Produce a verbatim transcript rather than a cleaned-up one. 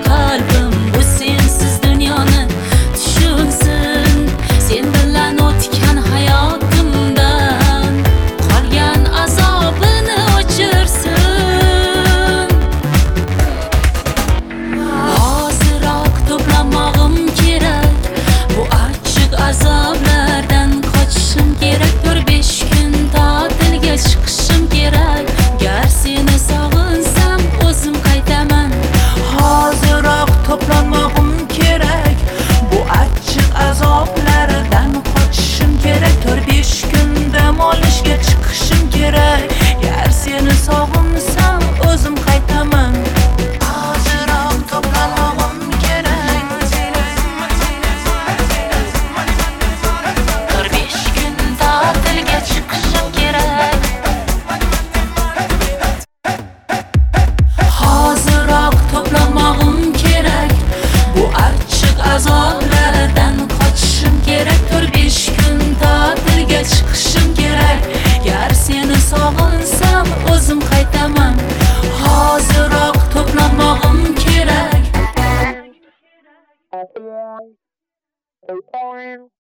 qalbim bu sensiz dunyoni tushunsin. Sen bilan o'tgan hayotimdan qolgan azobini o'chirsin. Hoziroq to'plamog'im kerak, bu achchiq azoblardan qochishim kerak. to'rt besh kun ta'tilga chiqishim kerak. Gar seni sog'insam o'zim qaytaman. Hoziroq to'planmog'im kerak, bu achchiq azoblardan qochishim kerak. to'rt besh kun dam olishga chiqishim kerak. Gar seni sog'insam o'zim qaytaman. Hoziroq to'planmog'im kerak, to'rt besh kun ta'tilga chiqishim kerak. hoziroq to'planmog'im kerak, bu achchiq azoblardan qochishim kerak. to'rt besh kun ta'tilga chiqishim kerak. Gar seni sog'insam o'zim qaytaman. Hoziroq to'planmog'im kerak.